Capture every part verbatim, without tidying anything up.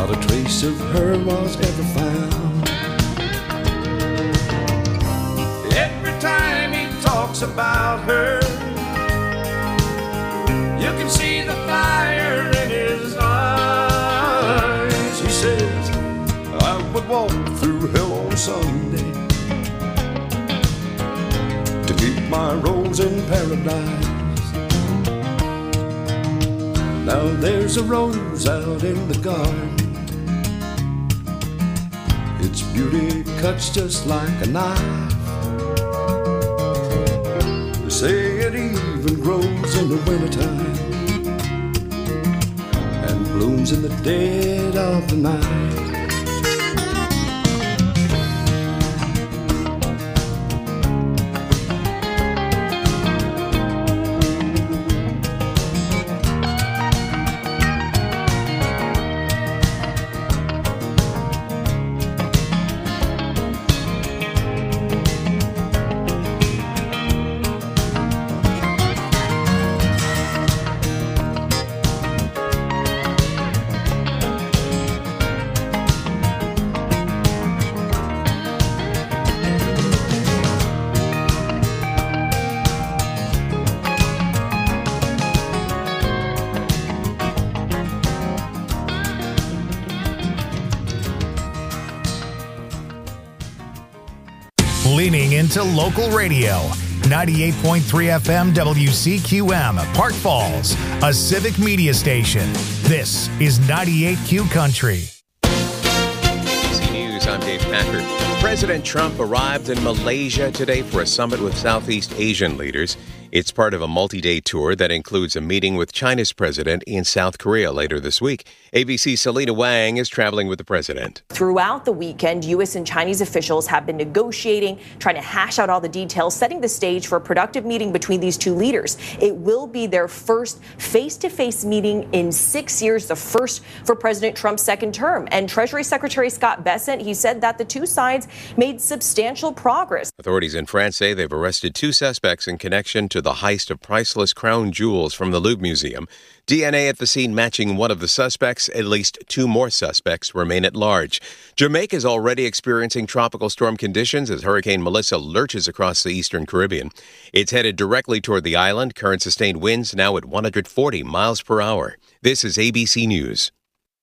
not a trace of her was ever found. Every time he talks about her, you can see the fire in his eyes. He says, I would walk through hell on Sunday to keep my rose in paradise. Now there's a rose out in the garden, its beauty cuts just like a knife. They say it even grows in the wintertime and blooms in the dead of the night. Leaning into local radio. ninety-eight point three F M W C Q M, Park Falls, a civic media station. This is ninety-eight Q Country. A B C News, I'm Dave Packard. President Trump arrived in Malaysia today for a summit with Southeast Asian leaders. It's part of a multi-day tour that includes a meeting with China's president in South Korea later this week. A B C's Selena Wang is traveling with the president. Throughout the weekend, U S and Chinese officials have been negotiating, trying to hash out all the details, setting the stage for a productive meeting between these two leaders. It will be their first face-to-face meeting in six years, the first for President Trump's second term. And Treasury Secretary Scott Bessent, he said that the two sides made substantial progress. Authorities in France say they've arrested two suspects in connection to the heist of priceless crown jewels from the Louvre Museum. D N A at the scene matching one of the suspects. At least two more suspects remain at large. Jamaica is already experiencing tropical storm conditions as Hurricane Melissa lurches across the eastern Caribbean. It's headed directly toward the island. Current sustained winds now at one hundred forty miles per hour. This is A B C News.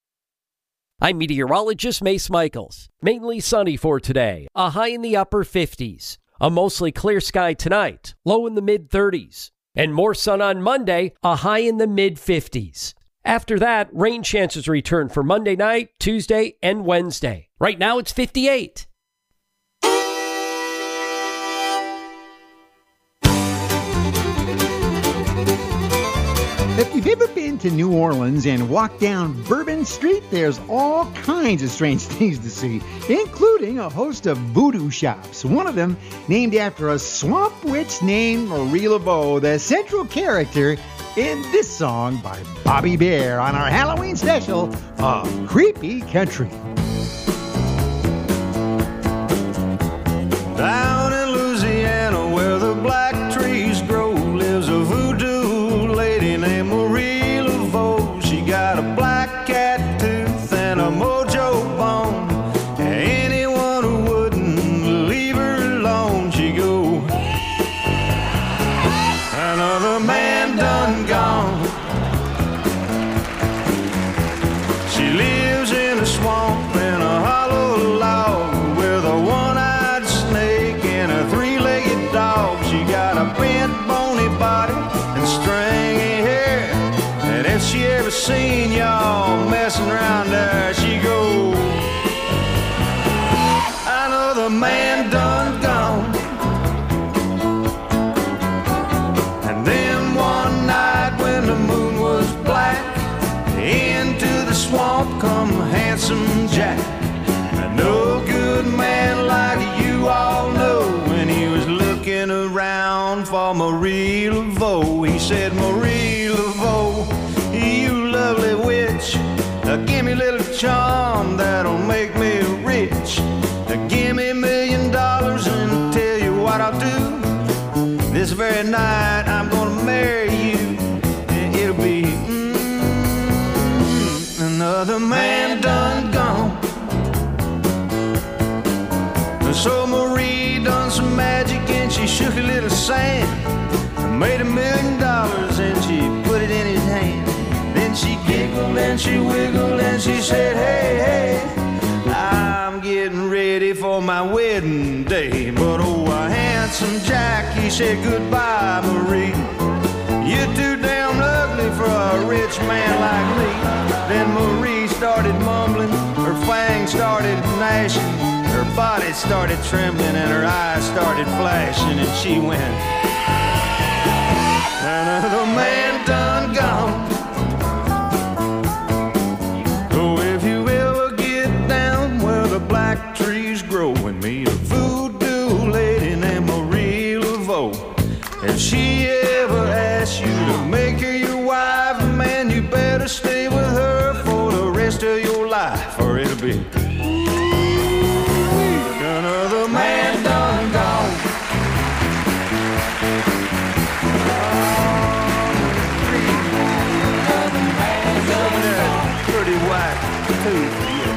I'm meteorologist Mace Michaels. Mainly sunny for today, a high in the upper fifties. A mostly clear sky tonight, low in the mid-thirties. And more sun on Monday, a high in the mid-fifties. After that, rain chances return for Monday night, Tuesday, and Wednesday. Right now it's fifty-eight. If you've ever been to New Orleans and walked down Bourbon Street, there's all kinds of strange things to see, including a host of voodoo shops. One of them named after a swamp witch named Marie Laveau, the central character in this song by Bobby Bear on our Halloween special of Creepy Country. Down in Louisiana where the black trees grow lives a voodoo lady named Marie Laveau. She got a black cat tooth and a mojo bone. Anyone who wouldn't leave her alone, she go. Another man done gone. She lives in a swamp in a hollow log with a one-eyed snake and a three-legged dog. She got a bent, bony body and stringy hair. And if she ever seen y'all messing around there, she go. Another man done gone. And then one night when the moon was black, into the swamp come Handsome Jack. A no good man like you all know. When he was looking around for Marie Laveau, he said, Marie Laveau, you lovely witch, uh, give me a little charm that'll make me rich. Uh, give me a million dollars and tell you what I'll do. This very night I'm gonna marry you, and it'll be mm, another man done the sand, made a million dollars and she put it in his hand. Then she giggled and she wiggled and she said, hey, hey, I'm getting ready for my wedding day. But oh, a handsome Jack, he said, goodbye, Marie. You're too damn ugly for a rich man like me. Then Marie started mumbling, her fangs started gnashing, her body started trembling and her eyes started flashing, and she went, another man done gone. Oh, if you ever get down where the black trees grow and meet a voodoo lady named Marie Laveau, if she ever asks you to make her your wife, man, you better stay with her for the rest of your life, or it'll be another man done gone. Pretty white too.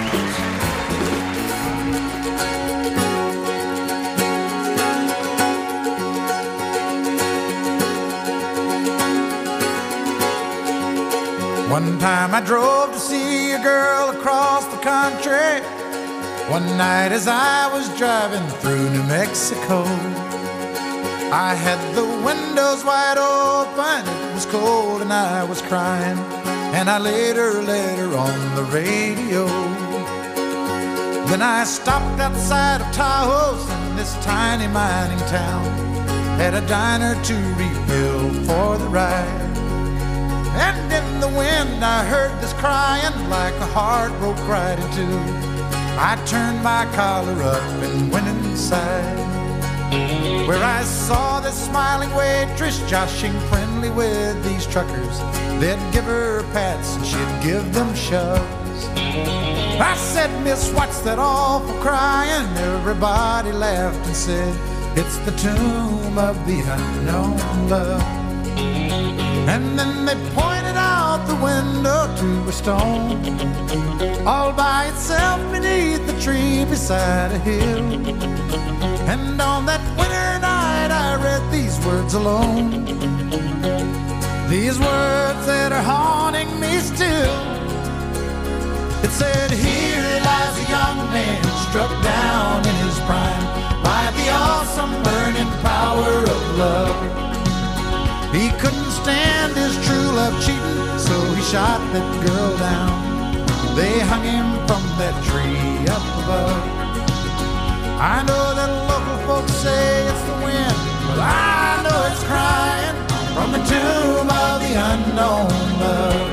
One time I drove to see a girl across the country. One night as I was driving through New Mexico, I had the windows wide open, it was cold and I was crying, and I laid her letter on the radio. Then I stopped outside of Tahoe in this tiny mining town, had a diner to refill for the ride. And in the wind I heard this crying like a heart broke right in two. I turned my collar up and went inside, where I saw this smiling waitress joshing friendly with these truckers. They'd give her pats and she'd give them shoves. I said, miss, what's that awful crying? Everybody laughed and said, it's the tomb of the unknown love. And then they pointed out the window to a stone, all by itself beneath the tree beside a hill. And on that winter night I read these words alone, these words that are haunting me still. It said, here lies a young man struck down in his prime by the awesome burning power of love. He couldn't stand his true love cheating, so he shot that girl down. They hung him from that tree up above. I know that local folks say it's the wind, but I know it's crying from the tomb of the unknown love.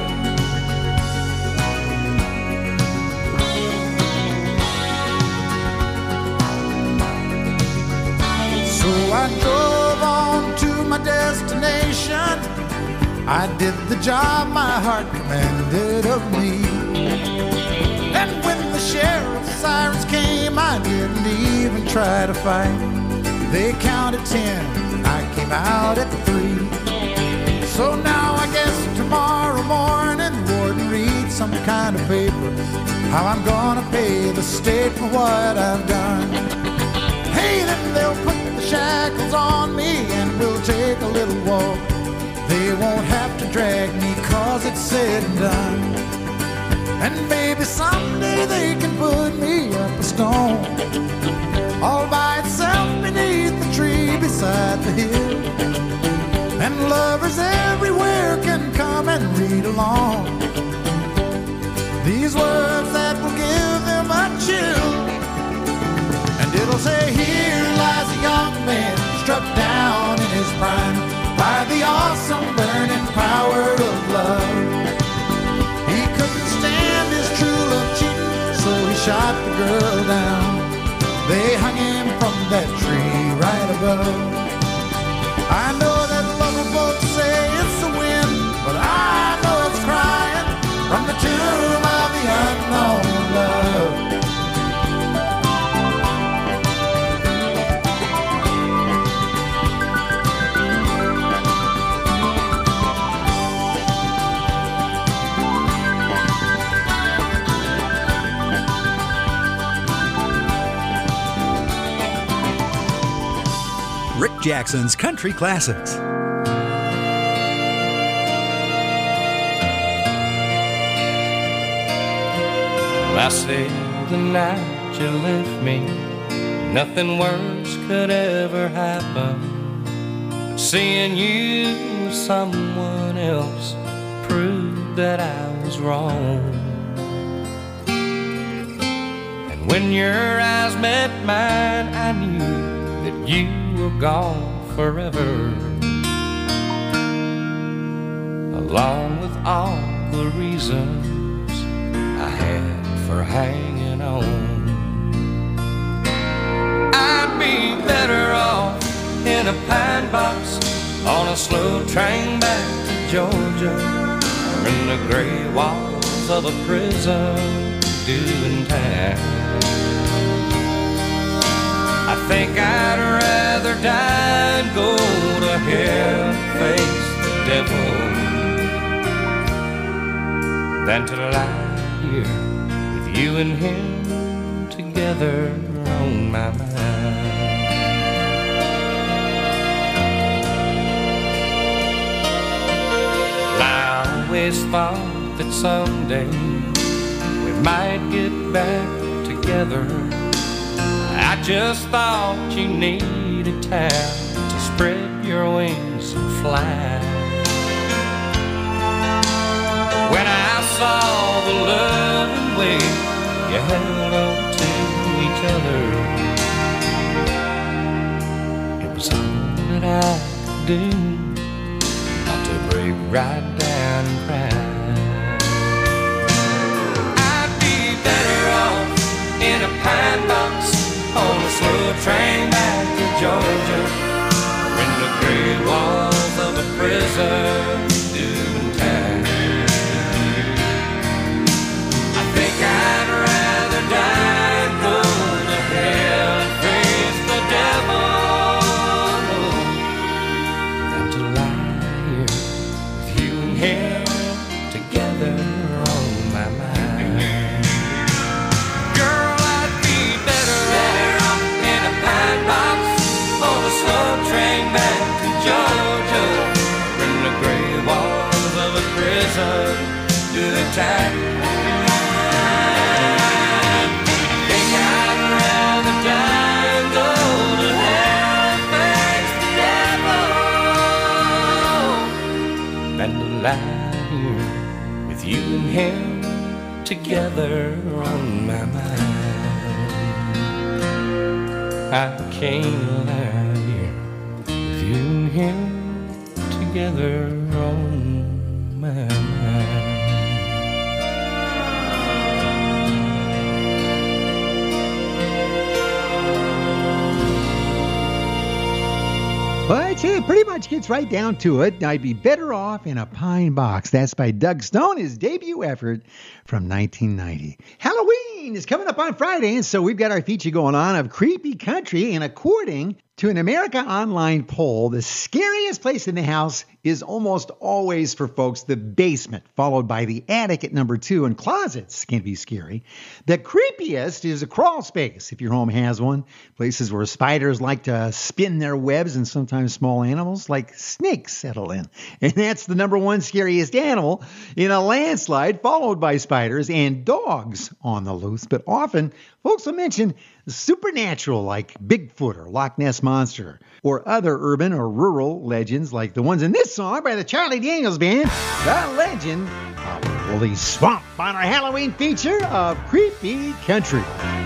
So I drove on to my destination. I did the job my heart commanded of me. And when the sheriff's sirens came, I didn't even try to fight. They counted ten, I came out at three. So now I guess tomorrow morning the warden reads some kind of paper, how I'm gonna pay the state for what I've done. Hey, then they'll put the shackles on me and we'll take a little walk. They won't have to drag me cause it's said and done. And maybe someday they can put me up a stone, all by itself beneath the tree beside the hill. And lovers everywhere can come and read along these words that will give them a chill. And it'll say, here lies a young man struck down in his prime by the awesome burning power of love. He couldn't stand his true love cheating, so he shot the girl down. They hung him from that tree right above. I know that lover folks say it's the wind, but I know it's crying from the tomb of the unknown love. Rick Jackson's Country Classics. Well, I said the night you left me, nothing worse could ever happen. Seeing you with someone else proved that I was wrong. And when your eyes met mine, I knew that you were gone forever, along with all the reasons I had for hanging on. I'd be better off in a pine box on a slow train back to Georgia, or in the gray walls of a prison doing time. I think I'd rather die and go to hell and face the devil than to lie here with you and him together on my mind. I always thought that someday we might get back together. I just thought you needed time to spread your wings and fly. When I saw the loving way you held on to each other, it was all that I could do not to break right down and cry. I'd be better off in a pine box on a slow train back to Georgia, or in the gray walls of a prison doing time. I think I'd rather die and go to hell and face the devil than to lie here with you and him together on my mind. Girl, I'd be better off in a pine box on a slow train back to Georgia, or in the gray walls of a prison doing time. Think I'd rather die and go to hell and face the devil than to lie here with you and him together on my mind. I can't lie here with you and him together on my mind. Well, I'd say it pretty much gets right down to it. I'd be better off in a pine box. That's by Doug Stone, his debut effort from nineteen ninety. Halloween is coming up on Friday, and so we've got our feature going on of creepy country. And according to an America Online poll, the scariest place in the house is almost always for folks the basement, followed by the attic at number two, and closets can be scary. The creepiest is a crawl space, if your home has one, places where spiders like to spin their webs and sometimes small animals like snakes settle in. And that's the number one scariest animal in a landslide, followed by spiders and dogs on the loose. But often, folks will mention supernatural like Bigfoot or Loch Ness Monster, or other urban or rural legends like the ones in this song by the Charlie Daniels Band, The Legend of Woolly Swamp, on our Halloween feature of Creepy Country.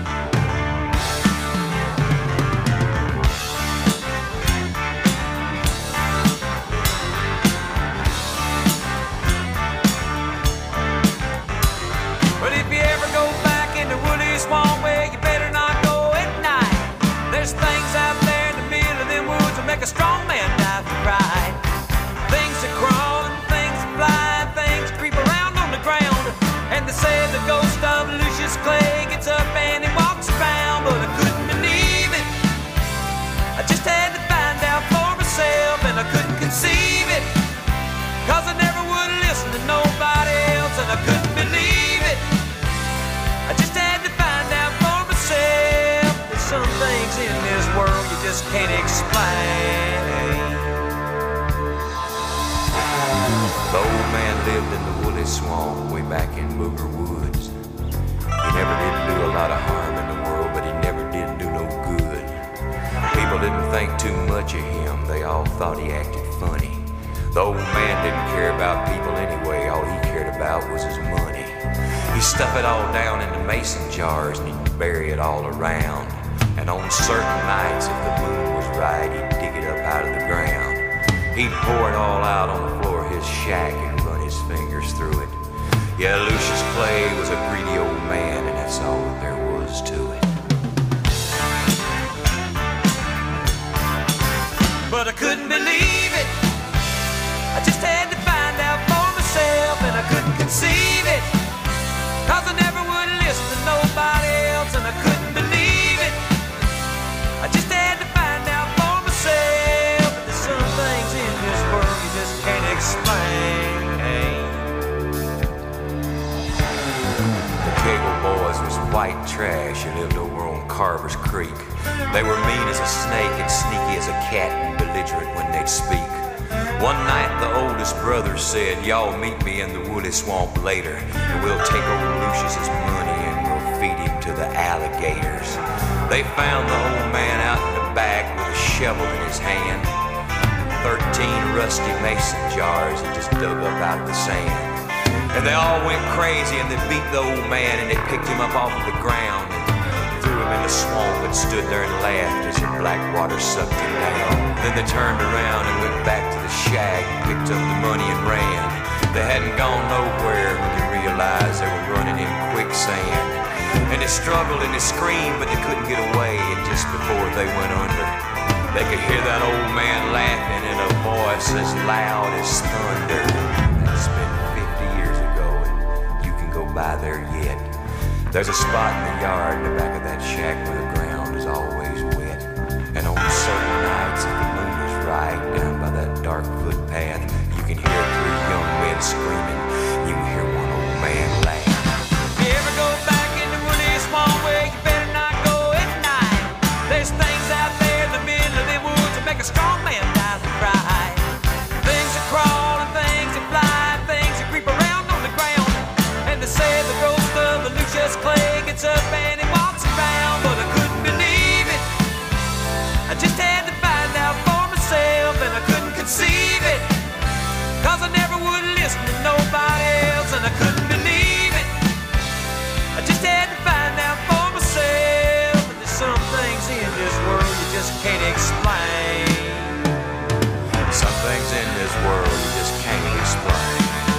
But if you ever go back into Woolly Swamp, well, you better not go at night. There's things out there in the middle of them woods that make a strong man die for pride. Things that crawl and things that fly and things creep around on the ground. And they say the ghost of Lucius Clay gets up and he walks around, but I couldn't believe it. I just had to find out for myself, and I couldn't conceive it, cause I never would listen to nobody else, and I couldn't believe it. I just had to find out for myself. There's some things in this world you just can't explain. man lived in the woolly swamp way back in Booger Woods. He never did do a lot of harm in the world, but he never did do no good. People didn't think too much of him, they all thought he acted funny. The old man didn't care about people anyway, all he cared about was his money. He'd stuff it all down into mason jars and he'd bury it all around. And on certain nights, if the moon was right, he'd dig it up out of the ground. He'd pour it all out on the floor of his shack and run his fingers through it. Yeah, Lucius Clay was a greedy old man, and that's all that there was to it. But I couldn't believe it. I just had to find out for myself, and I couldn't conceive it. Cause I never would listen to nobody else, and I couldn't believe it. I just had to find out for myself. But there's some things in this world you just can't explain. The Cagle boys was white trash who lived over on Carver's Creek. They were mean as a snake and sneaky as a cat and belligerent when they'd speak. One night the oldest brother said, y'all meet me in the woolly swamp later, and we'll take old Lucius's money and we'll feed him to the alligators. They found the old man out in the back with a shovel in his hand, thirteen rusty mason jars he just dug up out of the sand. And they all went crazy and they beat the old man and they picked him up off of the ground and threw him in the swamp and stood there and laughed as the black water sucked him down. Then they turned around and went back to the shack and picked up the money and ran. They hadn't gone nowhere when they realized they were running in quicksand. And they struggled and they screamed, but they couldn't get away. And just before they went under, they could hear that old man laughing in a voice as loud as thunder. That's been fifty years ago, and you can go by there yet. There's a spot in the yard in the back of that shack where the ground is always wet. And on certain nights, if the moon is right, down by that dark footpath, you can hear three young men screaming. You can hear one old man laugh. If you ever go back in the woolly swamp where you better not go at night, there's things out there in the middle of the woods that make a strong man die from pride. Things that crawl and things that fly, things that creep around on the ground. And they say the ghost of the Lucius Clay gets up and he walks around, but I couldn't believe it. I just had to find out for myself, and I couldn't conceive it. Cause I never would listen to nobody else, and I couldn't believe it. I just had to find out for myself. And there's some things in this world you just can't explain. Some things in this world you just can't explain.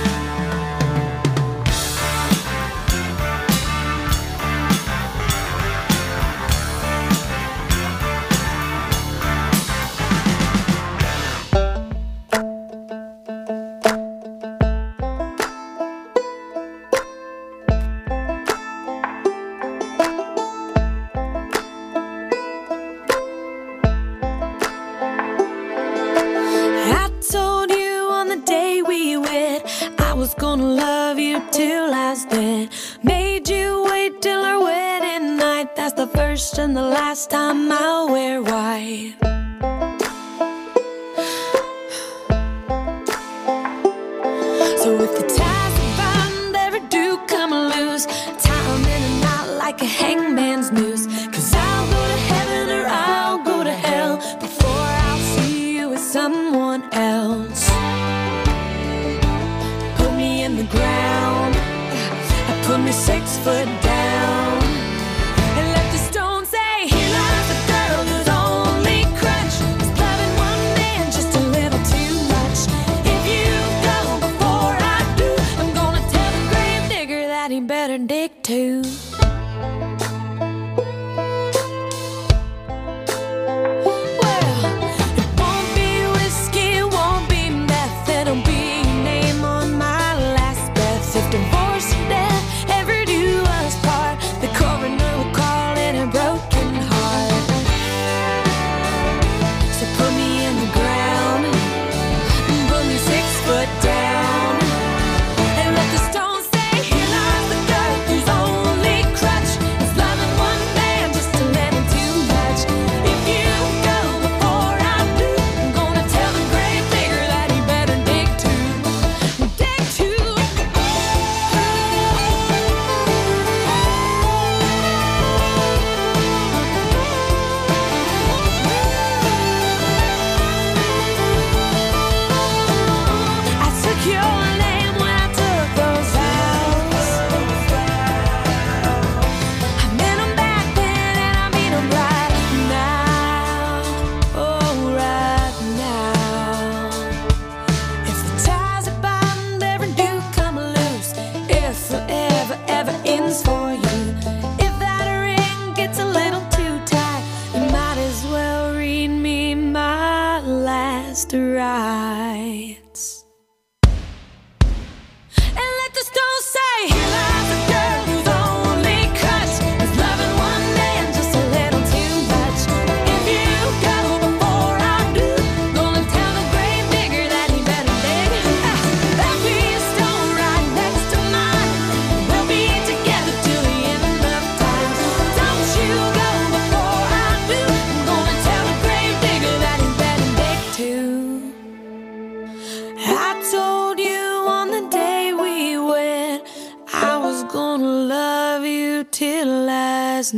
And the last time I'll wear white. So if the ties are bound ever do come loose, tie 'em in a knot like a hangman's noose. Cause I'll go to heaven or I'll go to hell before I'll see you with someone else. Put me in the ground, put me six foot down. Dig too. Love till last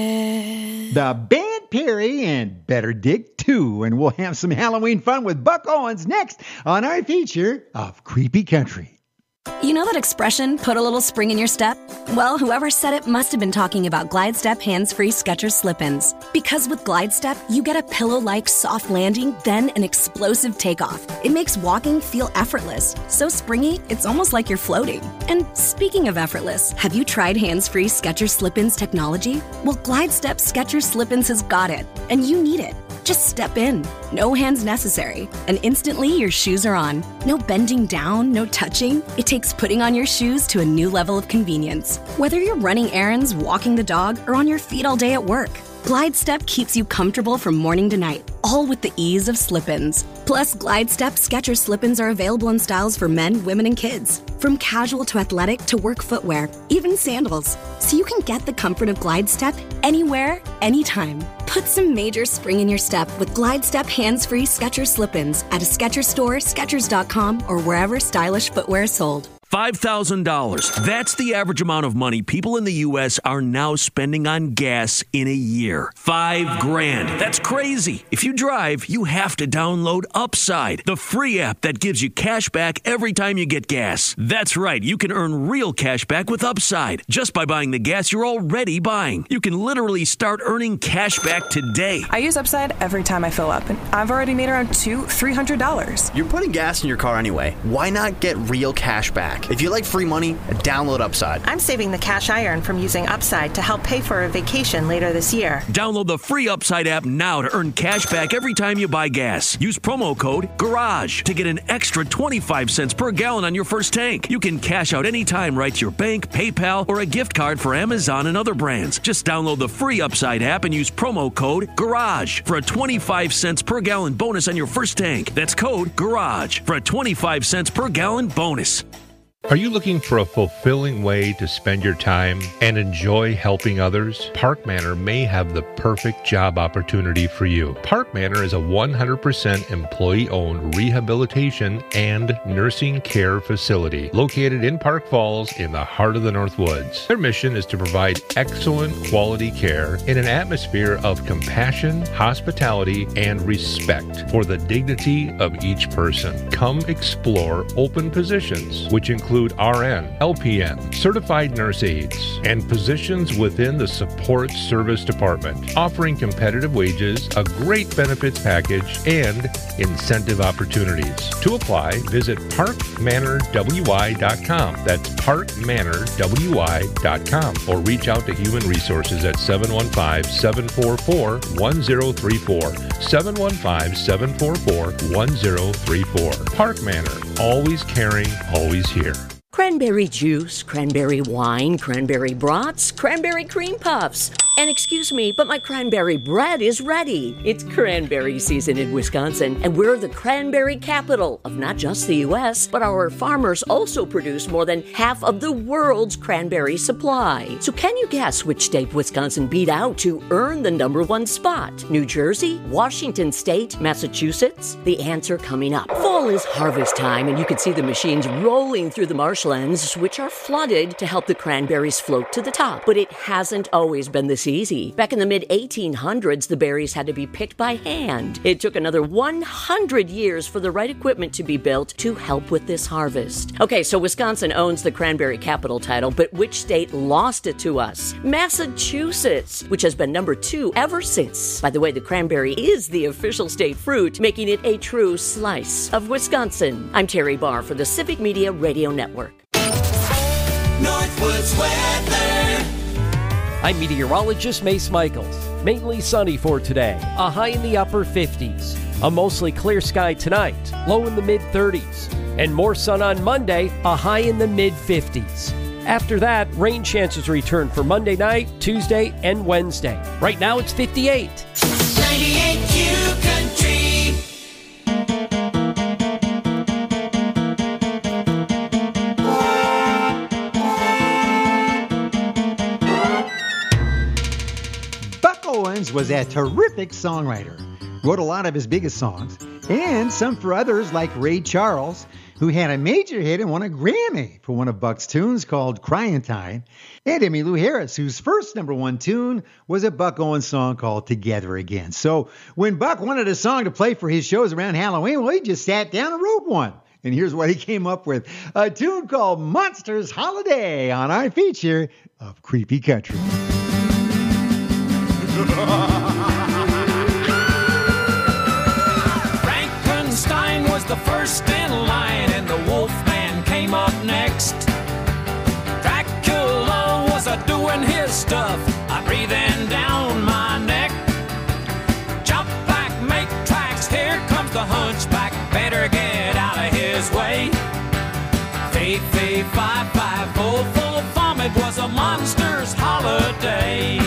dead. The Band Perry and Better Dig two. And we'll have some Halloween fun with Buck Owens next on our feature of Creepy Country. You know that expression, put a little spring in your step? Well, whoever said it must have been talking about Glide Step hands-free Skechers Slip-ins. Because with Glide Step, you get a pillow-like soft landing, then an explosive takeoff. It makes walking feel effortless. So springy, it's almost like you're floating. And speaking of effortless, have you tried hands-free Skechers Slip-ins technology? Well, Glide Step Skechers Slip-ins has got it, and you need it. Just step in. No hands necessary. And instantly your shoes are on. No bending down, no touching. It takes putting on your shoes to a new level of convenience. Whether you're running errands, walking the dog, or on your feet all day at work, Glide Step keeps you comfortable from morning to night, all with the ease of slip-ins. Plus, Glide Step Skechers Slip-ins are available in styles for men, women, and kids. From casual to athletic to work footwear, even sandals. So you can get the comfort of Glide Step anywhere, anytime. Put some major spring in your step with Glide Step hands-free Skechers Slip-ins at a Skechers store, Skechers dot com, or wherever stylish footwear is sold. five thousand dollars. That's the average amount of money people in the U S are now spending on gas in a year. Five grand. That's crazy. If you drive, you have to download Upside, the free app that gives you cash back every time you get gas. That's right. You can earn real cash back with Upside just by buying the gas you're already buying. You can literally start earning cash back today. I use Upside every time I fill up, and I've already made around two, three hundred dollars. You're putting gas in your car anyway. Why not get real cash back? If you like free money, download Upside. I'm saving the cash I earn from using Upside to help pay for a vacation later this year. Download the free Upside app now to earn cash back every time you buy gas. Use promo code GARAGE to get an extra twenty-five cents per gallon on your first tank. You can cash out anytime right to your bank, PayPal, or a gift card for Amazon and other brands. Just download the free Upside app and use promo code GARAGE for a twenty-five cents per gallon bonus on your first tank. That's code GARAGE for a twenty-five cents per gallon bonus. Are you looking for a fulfilling way to spend your time and enjoy helping others? Park Manor may have the perfect job opportunity for you. Park Manor is a one hundred percent employee-owned rehabilitation and nursing care facility located in Park Falls in the heart of the North Woods. Their mission is to provide excellent quality care in an atmosphere of compassion, hospitality, and respect for the dignity of each person. Come explore open positions, which include include R N, L P N, certified nurse aides, and positions within the support service department, offering competitive wages, a great benefits package, and incentive opportunities. To apply, visit park manor w i dot com. That's park manor w i dot com, or reach out to Human Resources at seven one five, seven four four, one zero three four, seven one five, seven four four, one zero three four. Park Manor, always caring, always here. Cranberry juice, cranberry wine, cranberry brats, cranberry cream puffs. And excuse me, but my cranberry bread is ready. It's cranberry season in Wisconsin, and we're the cranberry capital of not just the U S, but our farmers also produce more than half of the world's cranberry supply. So can you guess which state Wisconsin beat out to earn the number one spot? New Jersey, Washington State, Massachusetts? The answer coming up. Fall is harvest time, and you can see the machines rolling through the marshlands, which are flooded to help the cranberries float to the top. But it hasn't always been this easy. Back in the mid eighteen hundreds, the berries had to be picked by hand. It took another one hundred years for the right equipment to be built to help with this harvest. Okay, so Wisconsin owns the cranberry capital title, but which state lost it to us? Massachusetts, which has been number two ever since. By the way, the cranberry is the official state fruit, making it a true slice of Wisconsin. I'm Terry Barr for the Civic Media Radio Network. Northwoods weather. I'm meteorologist Mace Michaels. Mainly sunny for today, a high in the upper fifties. A mostly clear sky tonight, low in the mid thirties. And more sun on Monday, a high in the mid fifties. After that, rain chances return for Monday night, Tuesday, and Wednesday. Right now it's fifty-eight. ninety-eight Q Country. Owens was a terrific songwriter, wrote a lot of his biggest songs, and some for others like Ray Charles. who had a major hit and won a Grammy for one of Buck's tunes called Crying Time, and Emmylou Harris, whose first number one tune was a Buck Owens song called Together Again. So when Buck wanted a song to play for his shows around Halloween, well, he just sat down and wrote one. And here's what he came up with, a tune called Monsters Holiday on our feature of Creepy Country. Frankenstein was the first in line, and the Wolfman came up next. Dracula was a doing his stuff, I breathing down my neck. Jump back, make tracks, here comes the hunchback, better get out of his way. Fee, fee, fi, fi, fo, fo, fum, it was a monster's holiday.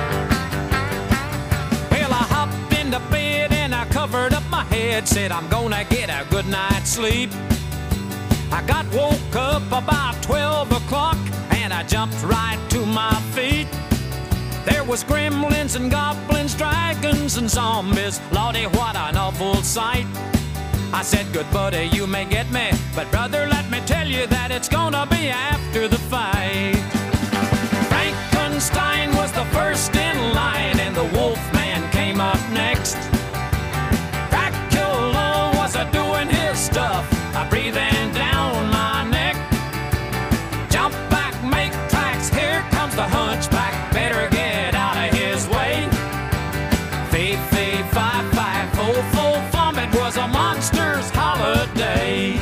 Well, I hopped into bed and I covered up my head, said I'm gonna get a good night's sleep. I got woke up about twelve o'clock and I jumped right to my feet. There was gremlins and goblins, dragons and zombies, Lordy, what an awful sight. I said, good buddy, you may get me, but brother, let me tell you that it's gonna be after the fight. Frankenstein was the first in line, and the Wolfman came up next. Dracula was a doing his stuff, a breathing down my neck. Jump back, make tracks, here comes the hunchback, better get out of his way. Fee, fee, fi, fi, fo, fo, fum, it was a monster's holiday.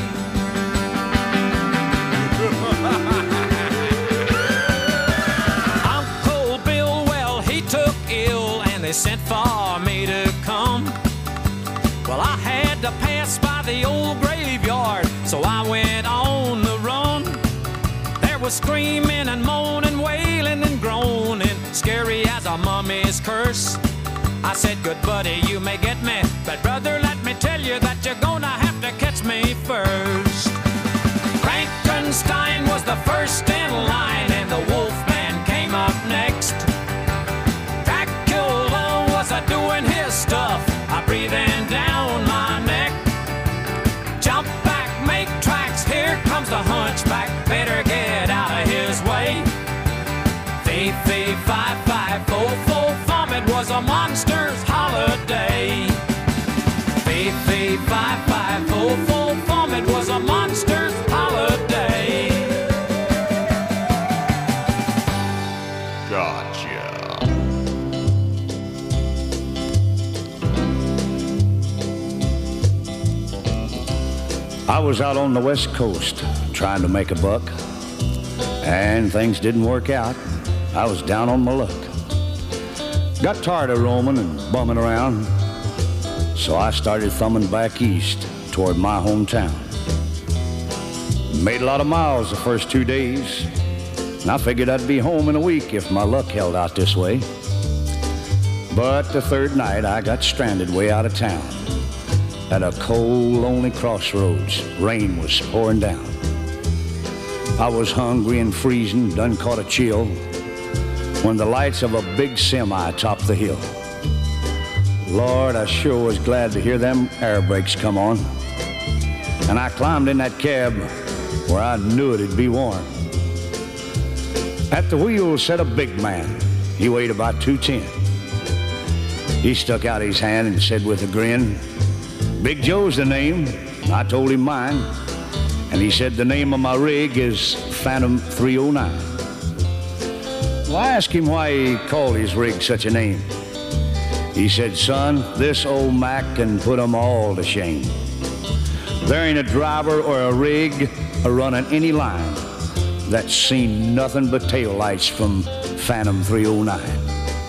Uncle Bill, well, he took ill, and they sent for me to come. Well, I had to pass by the old graveyard, so I went on the run. There was screaming and moaning, wailing and groaning, scary as a mummy's curse. I said, good buddy, you may get me, but brother, let me tell you that you're gonna have to catch me first. Frankenstein was the first in line, and the Wolfman came up next. Dracula was a doing his stuff, a breathing down my neck. Jump back, make tracks, here comes the hunchback, better get out of his way. Fee, fee, fi, fi, fo, fo, fum, it was a monster's holiday. Fee, fee, fi, fi, fo, fo, fum, it was a monster's holiday. Gotcha. I was out on the West Coast trying to make a buck, and things didn't work out. I was down on my luck. Got tired of roaming and bumming around, so I started thumbing back east toward my hometown. Made a lot of miles the first two days, and I figured I'd be home in a week if my luck held out this way. But the third night I got stranded way out of town at a cold, lonely crossroads. Rain was pouring down. I was hungry and freezing, done caught a chill, when the lights of a big semi topped the hill. Lord, I sure was glad to hear them air brakes come on. And I climbed in that cab where I knew it'd be warm. At the wheel sat a big man. He weighed about two ten. He stuck out his hand and said with a grin, Big Joe's the name. I told him mine. And he said the name of my rig is Phantom three oh nine. Well, I asked him why he called his rig such a name. He said, son, this old Mac can put 'em all to shame. There ain't a driver or a rig a running any line that's seen nothing but taillights from Phantom three oh nine.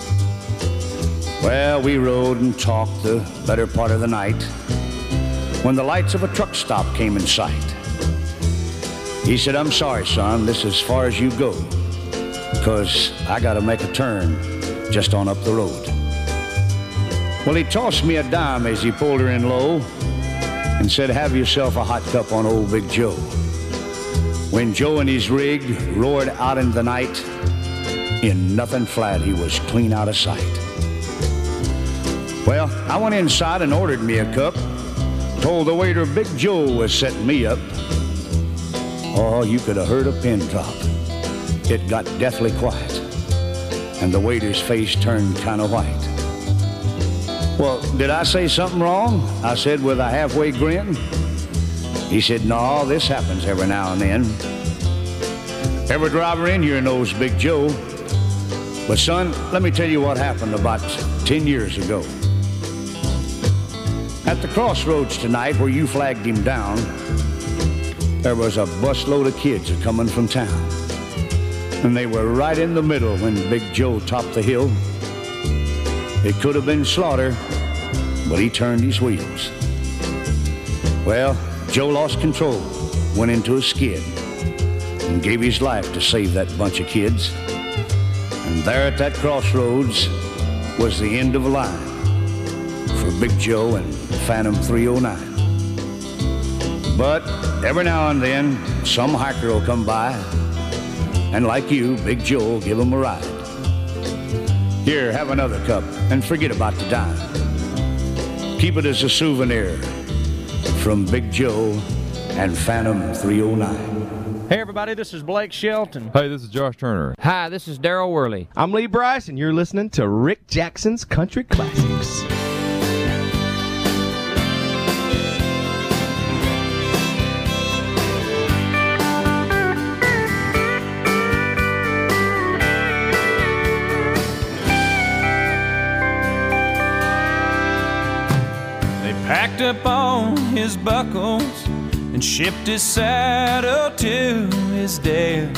Well, we rode and talked the better part of the night when the lights of a truck stop came in sight. He said, I'm sorry, son, this is as far as you go, 'cause I gotta make a turn just on up the road. Well, he tossed me a dime as he pulled her in low and said, have yourself a hot cup on old Big Joe. When Joe and his rig roared out in the night, in nothing flat, he was clean out of sight. Well, I went inside and ordered me a cup, Told the waiter Big Joe was setting me up. Oh, you could have heard a pin drop. It got deathly quiet, and the waiter's face turned kind of white. Well, did I say something wrong? I said with a halfway grin. He said, no, this happens every now and then. Every driver in here knows Big Joe. But son, let me tell you what happened about ten years ago. At the crossroads tonight where you flagged him down, there was a busload of kids coming from town. And they were right in the middle when Big Joe topped the hill. It could have been slaughter, but he turned his wheels. Well, Joe lost control, went into a skid, and gave his life to save that bunch of kids. And there at that crossroads was the end of a line for Big Joe and Phantom three oh nine. But every now and then, some hiker will come by, and like you, Big Joe will give him a ride. Here, have another cup, and forget about the dime. Keep it as a souvenir from Big Joe and Phantom three oh nine. Hey everybody, this is Blake Shelton. Hey, this is Josh Turner. Hi, this is Daryl Worley. I'm Lee Bryce, and you're listening to Rick Jackson's Country Classics. Packed up on his buckles and shipped his saddle to his dad.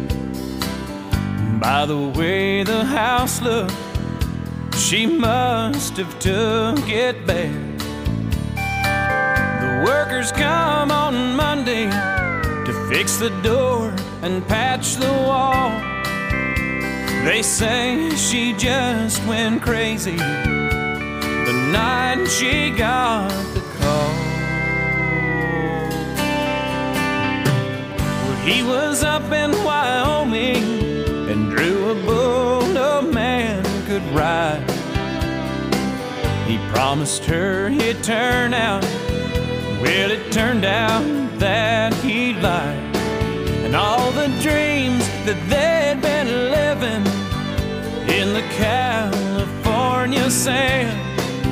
By the way the house looked, she must have took it bad. The workers come on Monday to fix the door and patch the wall. They say she just went crazy the night she got the call. Well, he was up in Wyoming and drew a bull no man could ride. He promised her he'd turn out. Well, it turned out that he lied. And all the dreams that they'd been living in the California sand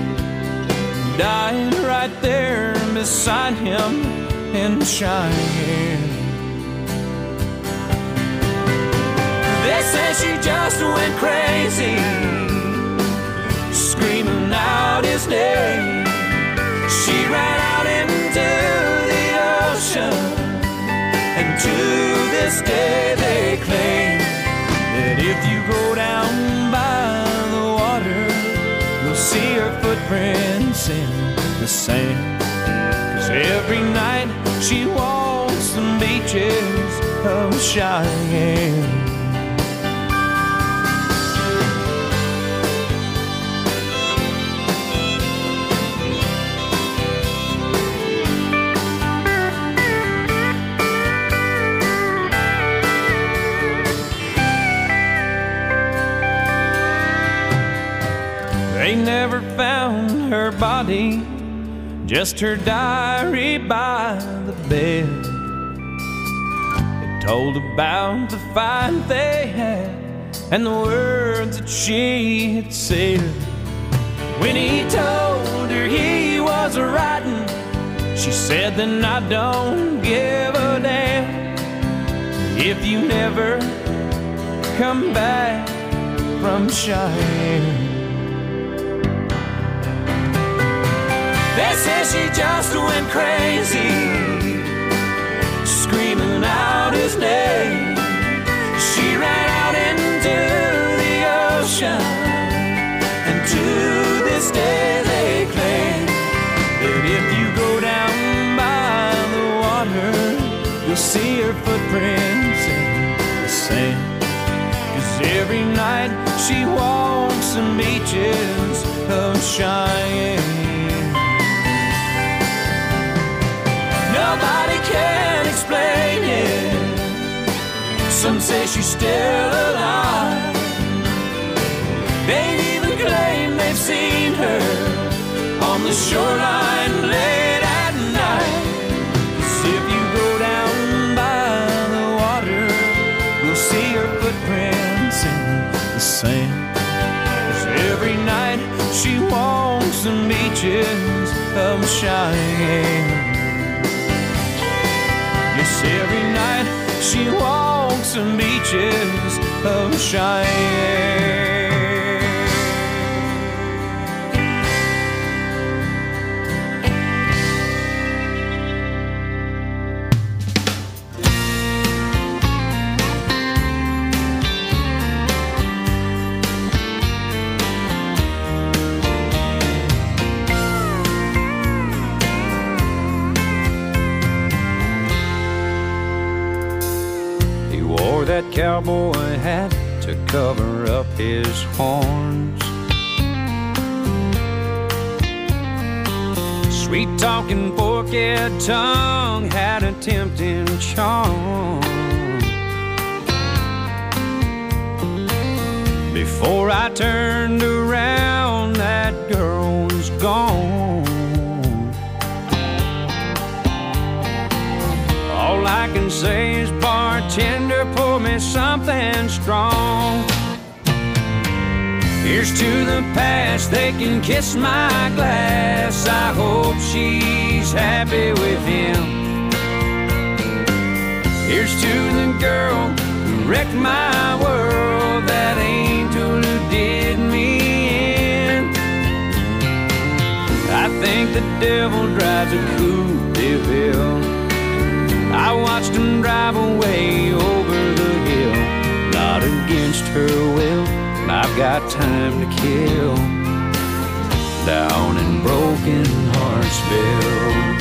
died right there beside him in Cheyenne. They say she just went crazy, screaming out his name. She ran out into the ocean, and to this day they claim that if you go down by the water, you'll see her footprints in the sand. 'Cause every night she walks the beaches of Cheyenne. They never found her body, just her diary by the bed. It told about the fight they had and the words that she had said. When he told her he was writing, she said, then I don't give a damn if you never come back from Cheyenne. They say she just went crazy, screaming out his name. She ran out into the ocean, and to this day they claim that if you go down by the water, you'll see her footprints in the sand. 'Cause every night she walks the beaches of Cheyenne. Nobody can explain it. Some say she's still alive. They even claim they've seen her on the shoreline late at the sand. 'Cause every night she walks the beaches of Cheyenne. Yes, every night she walks the beaches of Cheyenne. That cowboy hat to cover up his horns. Sweet talking forked tongue had a tempting charm. Before I turned around, that girl was gone. All I can say is, bartender, pour me something strong. Here's to the past, they can kiss my glass. I hope she's happy with him. Here's to the girl who wrecked my world, that angel who did me in. I think the devil drives a Coupe de Ville. I watched him drive away over the hill, not against her will. I've got time to kill down in Broken Heartsville.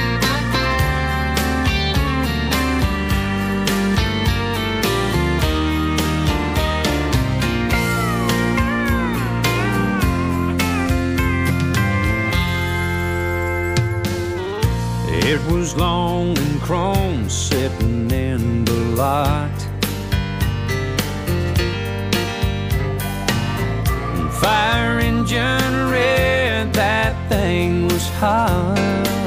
It was long and chrome sitting in the lot. And fire engine red, that thing was hot.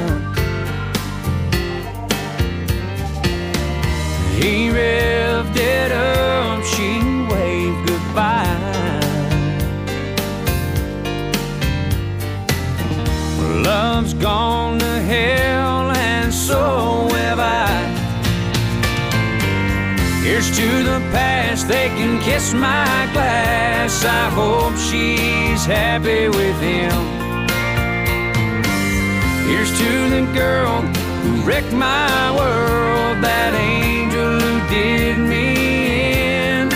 He revved it up, she waved goodbye. Love's gone to hell, and so have I. Here's to the past, they can kiss my glass. I hope she's happy with him. Here's to the girl who wrecked my world, that angel who did me in.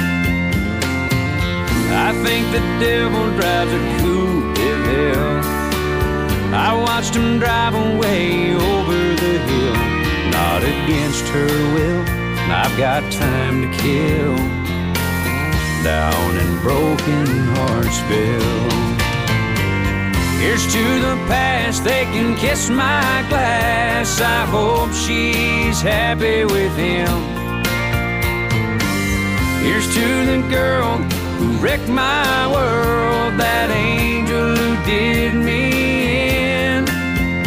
I think the devil drives a Coupe de Ville. I watched him drive away over the hill, not against her will. I've got time to kill down in Broken Heartsville. Here's to the past, they can kiss my glass. I hope she's happy with him. Here's to the girl who wrecked my world, that angel who did me in.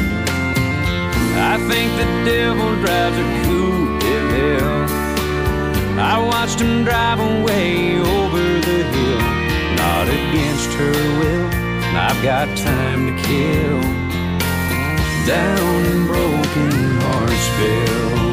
I think the devil drives a Coupe de Ville. I watched him drive away over the hill, not against her will. I've got time to kill down in Broken Heartsville.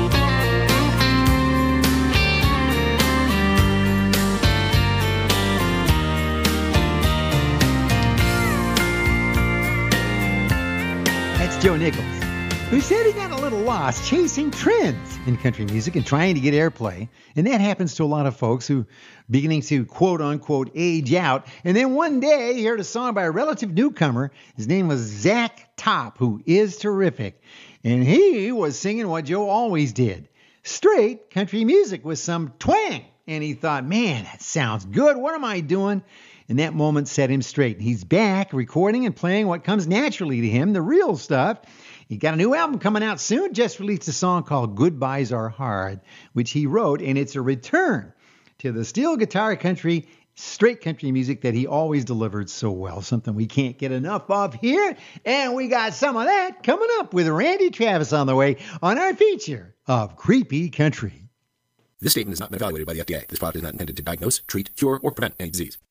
That's Joe Nichols, who said he got a little lost chasing trends in country music and trying to get airplay. And that happens to a lot of folks who beginning to quote-unquote age out. And then one day he heard a song by a relative newcomer. His name was Zach Top, who is terrific. And he was singing what Joe always did, straight country music with some twang. And he thought, man, that sounds good. What am I doing? And that moment set him straight. He's back recording and playing what comes naturally to him, the real stuff. He got a new album coming out soon, just released a song called Goodbyes Are Hard, which he wrote, and it's a return to the steel guitar country, straight country music that he always delivered so well, something we can't get enough of here. And we got some of that coming up with Randy Travis on the way on our feature of Creepy Country. This statement is not been evaluated by the F D A. This product is not intended to diagnose, treat, cure, or prevent any disease.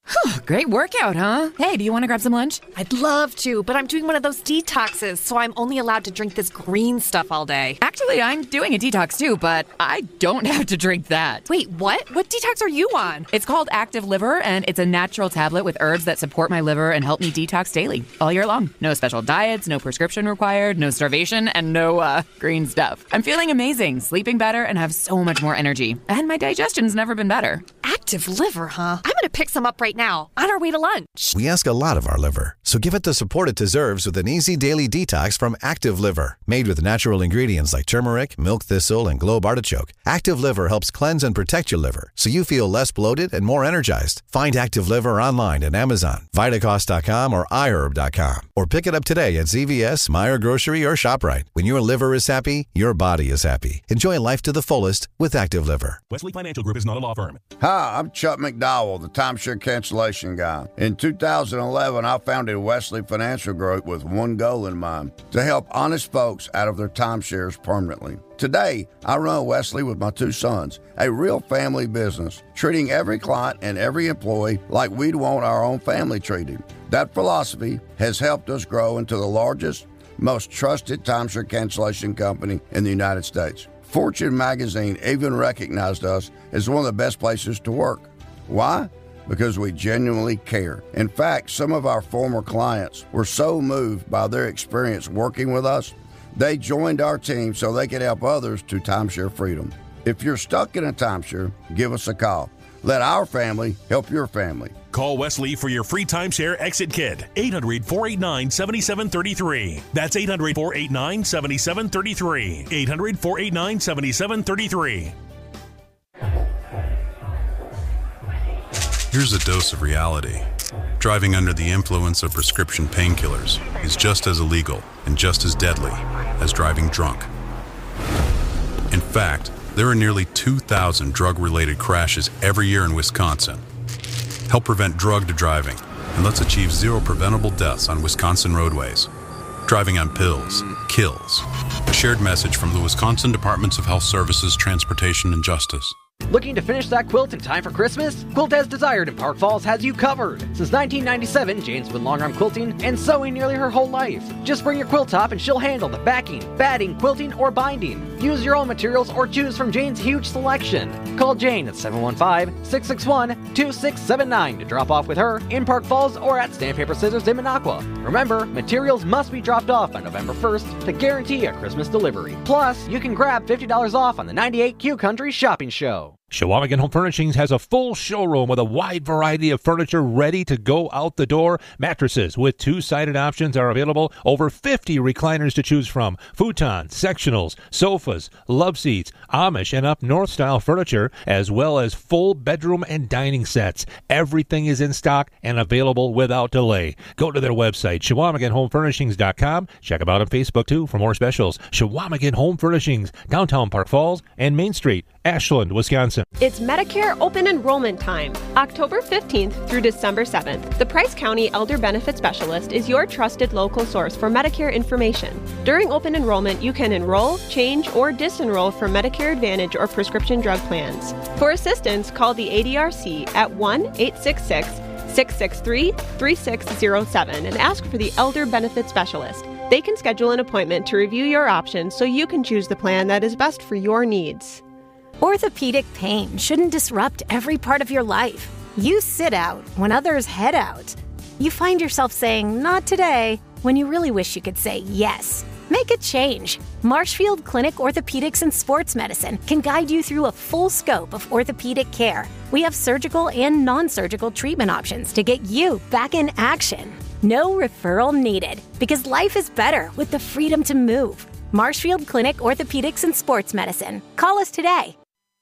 Great workout, huh? Hey, do you want to grab some lunch? I'd love to, but I'm doing one of those detoxes, so I'm only allowed to drink this green stuff all day. Actually, I'm doing a detox too, but I don't have to drink that. Wait, what? What detox are you on? It's called Active Liver, and it's a natural tablet with herbs that support my liver and help me detox daily, all year long. No special diets, no prescription required, no starvation, and no, uh, green stuff. I'm feeling amazing, sleeping better, and have so much more energy. And my digestion's never been better. Active Liver, huh? I'm gonna pick some up right now, on our way to lunch. We ask a lot of our liver, so give it the support it deserves with an easy daily detox from Active Liver. Made with natural ingredients like turmeric, milk thistle, and globe artichoke, Active Liver helps cleanse and protect your liver so you feel less bloated and more energized. Find Active Liver online at Amazon, Vitacost dot com, or i herb dot com. Or pick it up today at Z V S, Meijer Grocery, or ShopRite. When your liver is happy, your body is happy. Enjoy life to the fullest with Active Liver. Wesley Financial Group is not a law firm. Hi, I'm Chuck McDowell, the timeshare cancellation guy. In two thousand eleven, I founded Wesley Financial Group with one goal in mind, to help honest folks out of their timeshares permanently. Today, I run Wesley with my two sons, a real family business, treating every client and every employee like we'd want our own family treated. That philosophy has helped us grow into the largest, most trusted timeshare cancellation company in the United States. Fortune magazine even recognized us as one of the best places to work. Why? Because we genuinely care. In fact, some of our former clients were so moved by their experience working with us, they joined our team so they could help others to timeshare freedom. If you're stuck in a timeshare, give us a call. Let our family help your family. Call Wesley for your free timeshare exit kit. eight hundred, four eight nine, seven seven three three. That's eight hundred, four eight nine, seven seven three three. eight hundred, four eight nine, seven seven three three. Here's a dose of reality. Driving under the influence of prescription painkillers is just as illegal and just as deadly as driving drunk. In fact, there are nearly two thousand drug-related crashes every year in Wisconsin. Help prevent drug driving, and let's achieve zero preventable deaths on Wisconsin roadways. Driving on pills kills. A shared message from the Wisconsin Departments of Health Services, Transportation, and Justice. Looking to finish that quilt in time for Christmas? Quilt As Desired in Park Falls has you covered. Since nineteen ninety-seven, Jane's been long-arm quilting and sewing nearly her whole life. Just bring your quilt top and she'll handle the backing, batting, quilting, or binding. Use your own materials or choose from Jane's huge selection. Call Jane at seven one five, six six one, two six seven nine to drop off with her in Park Falls or at Stamp Paper Scissors in Minocqua. Remember, materials must be dropped off by November first to guarantee a Christmas delivery. Plus, you can grab fifty dollars off on the ninety-eight Q Country Shopping Show. Chequamegon Home Furnishings has a full showroom with a wide variety of furniture ready to go out the door. Mattresses with two-sided options are available. Over fifty recliners to choose from. Futons, sectionals, sofas, love seats, Amish and up north style furniture, as well as full bedroom and dining sets. Everything is in stock and available without delay. Go to their website, Chequamegon Home Furnishings dot com. Check them out on Facebook, too, for more specials. Chequamegon Home Furnishings, downtown Park Falls and Main Street, Ashland, Wisconsin. It's Medicare open enrollment time, October fifteenth through December seventh. The Price County Elder Benefit Specialist is your trusted local source for Medicare information. During open enrollment, you can enroll, change, or disenroll from Medicare Advantage or prescription drug plans. For assistance, call the A D R C at one eight six six, six six three, three six zero seven and ask for the Elder Benefit Specialist. They can schedule an appointment to review your options so you can choose the plan that is best for your needs. Orthopedic pain shouldn't disrupt every part of your life. You sit out when others head out. You find yourself saying, "Not today," when you really wish you could say yes. Make a change. Marshfield Clinic Orthopedics and Sports Medicine can guide you through a full scope of orthopedic care. We have surgical and non-surgical treatment options to get you back in action. No referral needed, because life is better with the freedom to move. Marshfield Clinic Orthopedics and Sports Medicine. Call us today.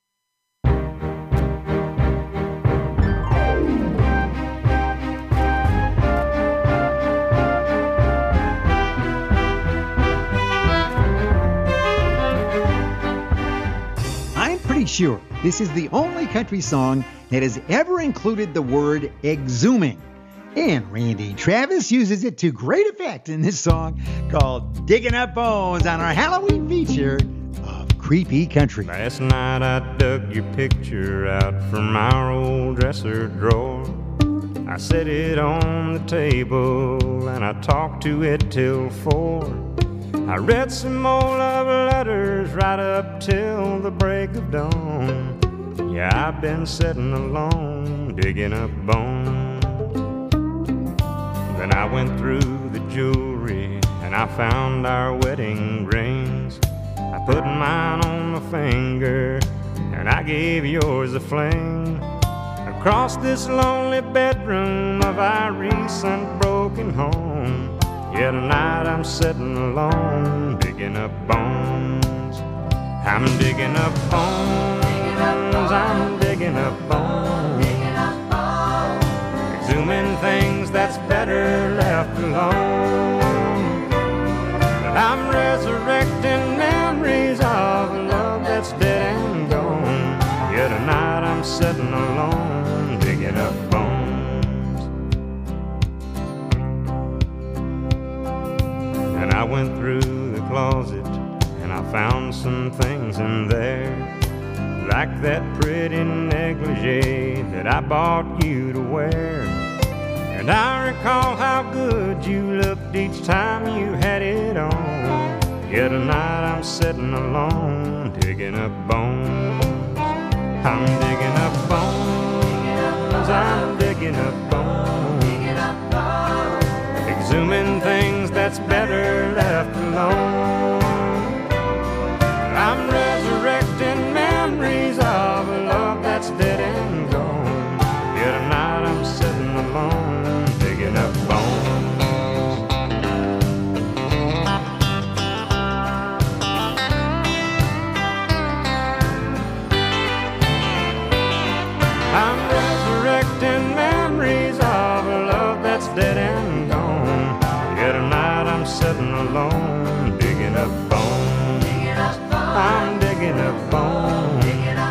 Pretty sure this is the only country song that has ever included the word exhuming. And Randy Travis uses it to great effect in this song called Digging Up Bones on our Halloween feature of Creepy Country. Last night I dug your picture out from our old dresser drawer. I set it on the table and I talked to it till four. I read some more love letters right up till the break of dawn. Yeah, I've been sitting alone, digging up bones. Then I went through the jewelry and I found our wedding rings. I put mine on my finger and I gave yours a fling. Across this lonely bedroom of our recent broken home. Yeah, tonight I'm sitting alone, digging up bones. I'm digging up bones, I'm digging up bones. Exhuming things that's better left alone. But I'm resurrecting memories of a love that's dead and gone. Yeah, tonight I'm sitting alone, digging up bones. And I went through the closet and I found some things in there, like that pretty negligee that I bought you to wear. And I recall how good you looked each time you had it on. Yeah, tonight I'm sitting alone, digging up bones. I'm digging up bones, I'm digging up bones. Exhuming things that's better left alone. I'm resurrecting memories of a love that's dead and gone. Yeah, tonight I'm sitting alone, digging up bones. I'm resurrecting memories of a love that's dead and gone. Yeah, tonight I'm sitting alone, digging up bones. I'm digging up bones.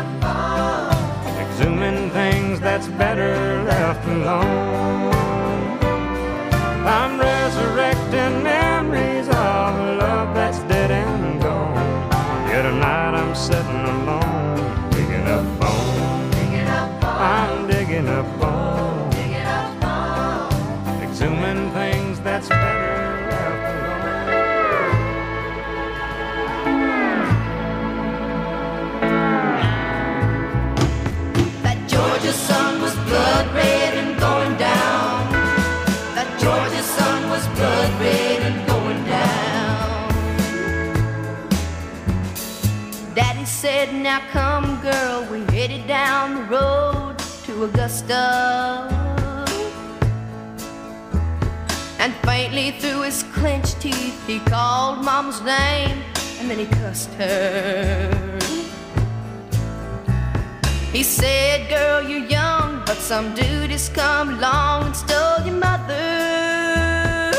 Exhuming things that's better left alone. I'm resurrecting memories of a love that's dead and gone. Yeah, tonight I'm sitting alone, digging up bones. I'm digging up bones, exhuming things that's better left alone. That Georgia sun was blood red and going down. That Georgia sun was blood red and going down. Daddy said, now come girl, we headed down the road to Augusta. And faintly through his clenched teeth he called Mama's name and then he cussed her. He said, girl, you're young, but some dude has come along and stole your mother.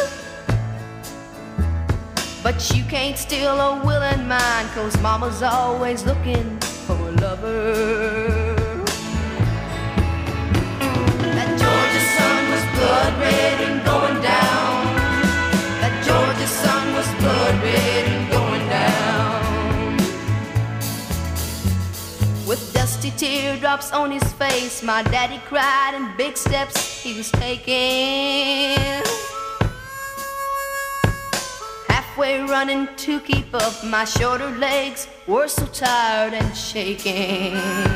But you can't steal a willing mind, 'cause Mama's always looking for a lover. Blood red and going down. That Georgia sun was blood red and going down. With dusty teardrops on his face, my daddy cried in big steps he was taking. Halfway running to keep up, my shorter legs were so tired and shaking.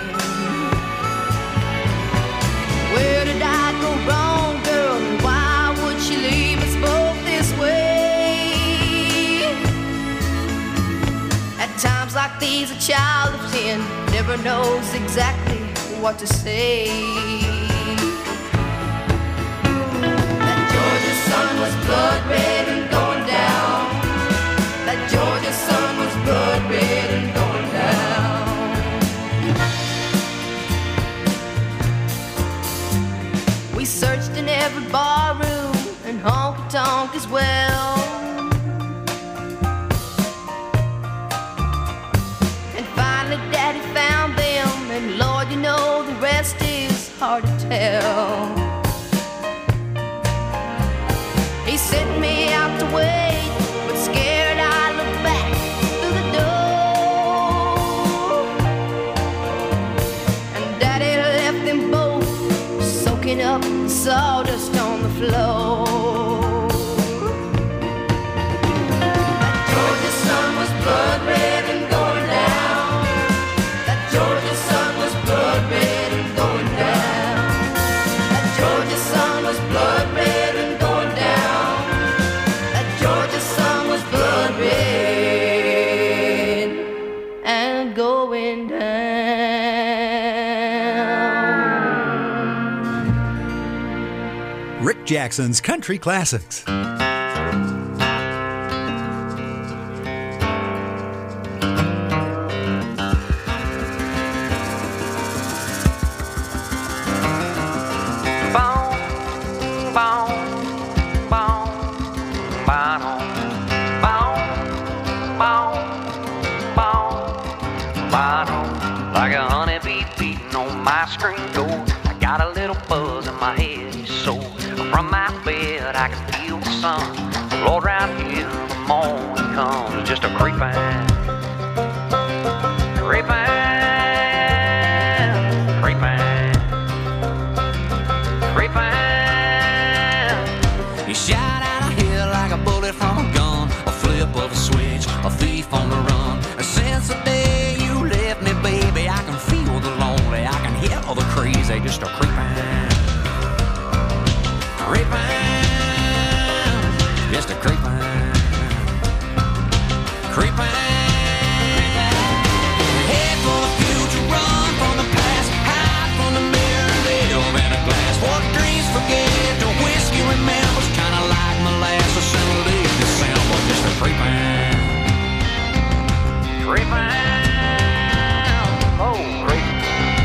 Where did I go wrong? Why would she leave us both this way? At times like these, a child of ten never knows exactly what to say. That Georgia sun was blood red and going down. That Georgia sun was blood red and going down. We searched in every barroom and honky-tonk as well. And finally Daddy found them, and Lord, you know the rest is hard to tell. He sent me out to wait, but scared I looked back through the door. And Daddy left them both soaking soaking up the sawdust on the floor. That Georgia sun was blood red and going down. That Georgia sun was blood red and going down. That Georgia sun was blood red and going down. That Georgia sun was blood red and going down. Rick Jackson's Country Classics. Like a honeybee beating on my screen door, I got a little buzz in my head, so from my bed I can feel the sun. Lord, right here the morning comes, just a creeping, creeping, creeping, creeping. You shot out of here like a bullet from a gun, a flip of a switch, a thief on the run. Since the day you left me, baby, I can feel the lonely, I can hear all the crazy, just a creeping, creeping, just a creeping, creeping. Head for the future, run from the past, hide from the mirror, live in a glass. What dreams forget, the whiskey remembers, kinda like molasses in late December, just a creeping. Creeping, oh, creeping.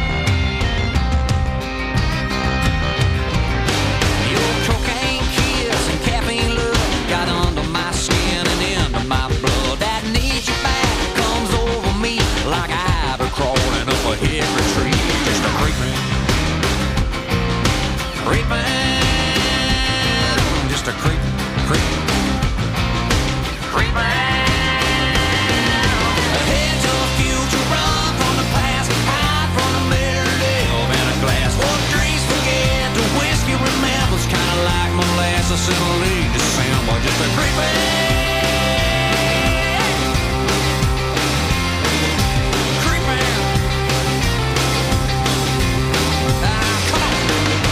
Your cocaine kiss and caffeine love got under my skin and into my blood. That need you back comes over me like ivy crawling up a hickory tree. Just a creeping, creeping, just a creeping, creeping, creeping. Molasses in late December, just a creeping, creeping. Ah, come on.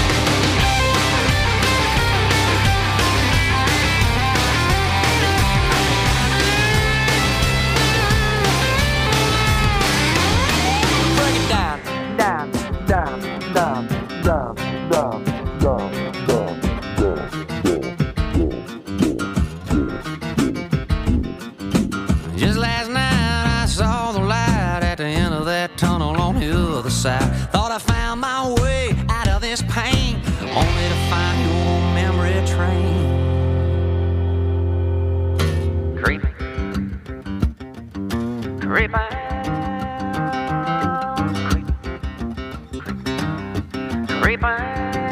Break it down, down, down, down, down, down, down, down. Just last night I saw the light at the end of that tunnel on the other side. Thought I found my way out of this pain, only to find your memory train. Creeping, creeping, creeping, creeping.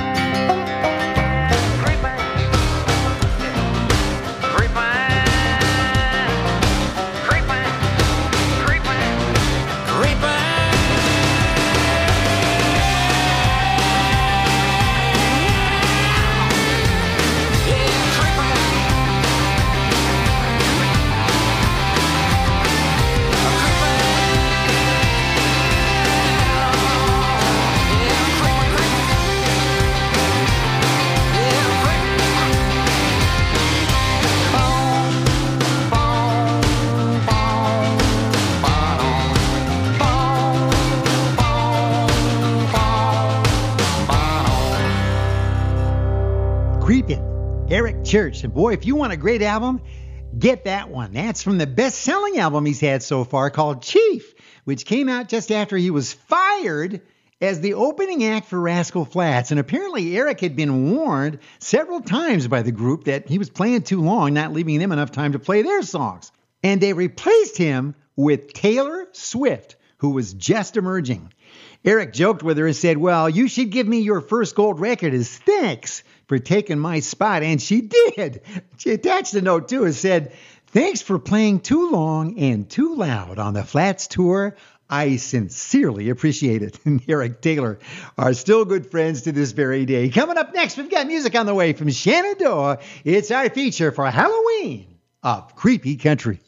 Eric Church. And boy, if you want a great album, get that one. That's from the best-selling album he's had so far called Chief, which came out just after he was fired as the opening act for Rascal Flatts. And apparently Eric had been warned several times by the group that he was playing too long, not leaving them enough time to play their songs. And they replaced him with Taylor Swift, who was just emerging. Eric joked with her and said, well, you should give me your first gold record as thanks for taking my spot. And she did. She attached a note, too, and said, thanks for playing too long and too loud on the Flatts tour I sincerely appreciate it. And Eric Taylor are still good friends to this very day. Coming up next, we've got music on the way from Shenandoah. It's our feature for Halloween of Creepy Country.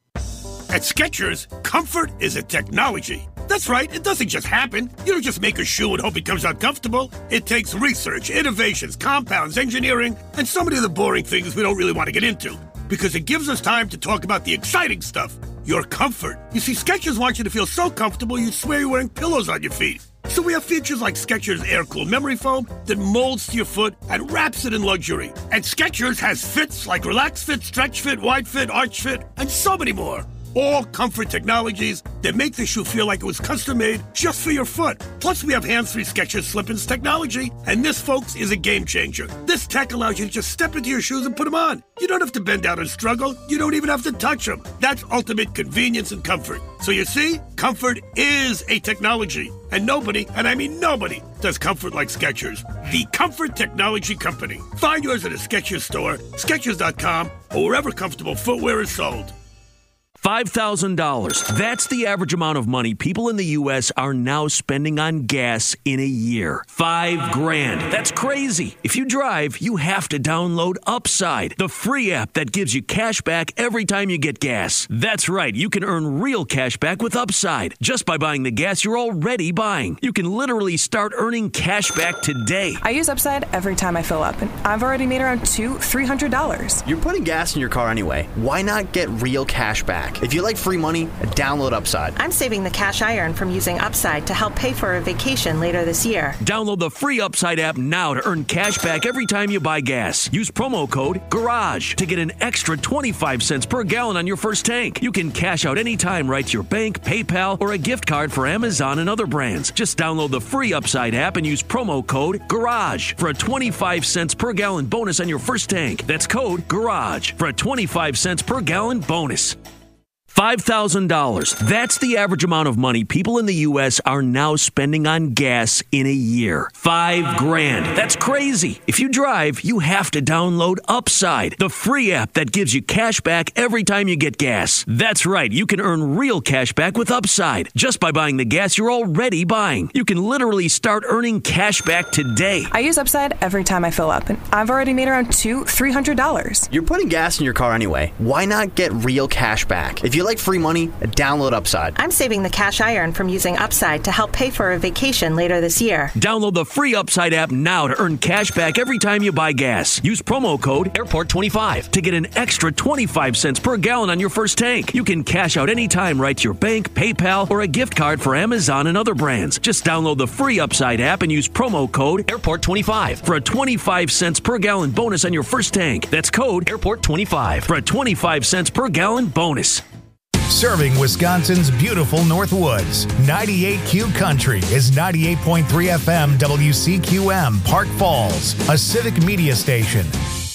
At Skechers, comfort is a technology. That's right, it doesn't just happen. You don't just make a shoe and hope it comes out comfortable. It takes research, innovations, compounds, engineering, and so many of the boring things we don't really want to get into. Because it gives us time to talk about the exciting stuff, your comfort. You see, Skechers want you to feel so comfortable you'd swear you're wearing pillows on your feet. So we have features like Skechers Air-Cool Memory Foam that molds to your foot and wraps it in luxury. And Skechers has fits like Relax Fit, Stretch Fit, Wide Fit, Arch Fit, and so many more. All comfort technologies that make the shoe feel like it was custom-made just for your foot. Plus, we have hands-free Skechers Slip-ins technology, and this, folks, is a game-changer. This tech allows you to just step into your shoes and put them on. You don't have to bend down and struggle. You don't even have to touch them. That's ultimate convenience and comfort. So you see, comfort is a technology. And nobody, and I mean nobody, does comfort like Skechers. The Comfort Technology Company. Find yours at a Skechers store, Skechers dot com, or wherever comfortable footwear is sold. five thousand dollars. That's the average amount of money people in the U S are now spending on gas in a year. Five grand. That's crazy. If you drive, you have to download Upside, the free app that gives you cash back every time you get gas. That's right. You can earn real cash back with Upside just by buying the gas you're already buying. You can literally start earning cash back today. I use Upside every time I fill up, and I've already made around two, three hundred dollars. You're putting gas in your car anyway. Why not get real cash back? If you like free money, download Upside. I'm saving the cash I earn from using Upside to help pay for a vacation later this year. Download the free Upside app now to earn cash back every time you buy gas. Use promo code GARAGE to get an extra twenty-five cents per gallon on your first tank. You can cash out anytime right to your bank, PayPal, or a gift card for Amazon and other brands. Just download the free Upside app and use promo code GARAGE for a twenty-five cents per gallon bonus on your first tank. That's code GARAGE for a twenty-five cents per gallon bonus. five thousand dollars. That's the average amount of money people in the U S are now spending on gas in a year. Five grand. That's crazy. If you drive, you have to download Upside, the free app that gives you cash back every time you get gas. That's right. You can earn real cash back with Upside just by buying the gas you're already buying. You can literally start earning cash back today. I use Upside every time I fill up, and I've already made around two, three hundred dollars. You're putting gas in your car anyway. Why not get real cash back? If you like free money, download Upside. I'm saving the cash I earn from using Upside to help pay for a vacation later this year. Download the free Upside app now to earn cash back every time you buy gas. Use promo code airport twenty-five to get an extra twenty-five cents per gallon on your first tank. You can cash out anytime right to your bank, PayPal, or a gift card for Amazon and other brands. Just download the free Upside app and use promo code airport twenty-five for a twenty-five cents per gallon bonus on your first tank. That's code airport twenty-five for a twenty-five cents per gallon bonus. Serving Wisconsin's beautiful Northwoods, ninety-eight Q Country is ninety-eight point three F M W C Q M, Park Falls, a civic media station.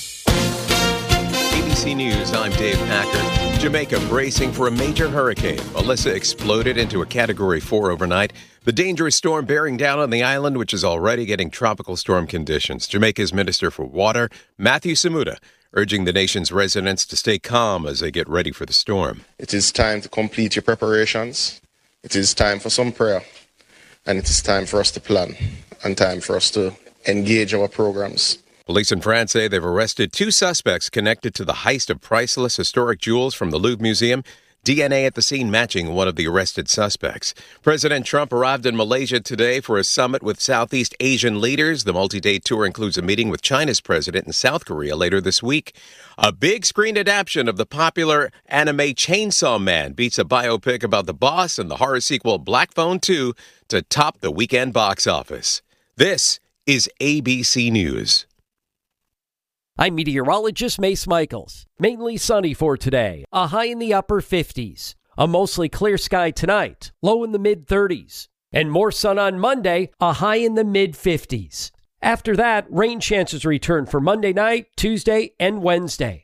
A B C News, I'm Dave Packer. Jamaica bracing for a major hurricane. Melissa exploded into a Category four overnight. The dangerous storm bearing down on the island, which is already getting tropical storm conditions. Jamaica's Minister for Water, Matthew Samuda, urging the nation's residents to stay calm as they get ready for the storm. It is time to complete your preparations. It is time for some prayer. And it is time for us to plan and time for us to engage our programs. Police in France say they've arrested two suspects connected to the heist of priceless historic jewels from the Louvre Museum. D N A at the scene matching one of the arrested suspects. President Trump arrived in Malaysia today for a summit with Southeast Asian leaders. The multi-day tour includes a meeting with China's president in South Korea later this week. A big screen adaptation of the popular anime Chainsaw Man beats a biopic about the boss and the horror sequel Black Phone two to top the weekend box office. This is A B C News. I'm meteorologist Mace Michaels. Mainly sunny for today, a high in the upper fifties. A mostly clear sky tonight, low in the mid thirties. And more sun on Monday, a high in the mid fifties. After that, rain chances return for Monday night, Tuesday, and Wednesday.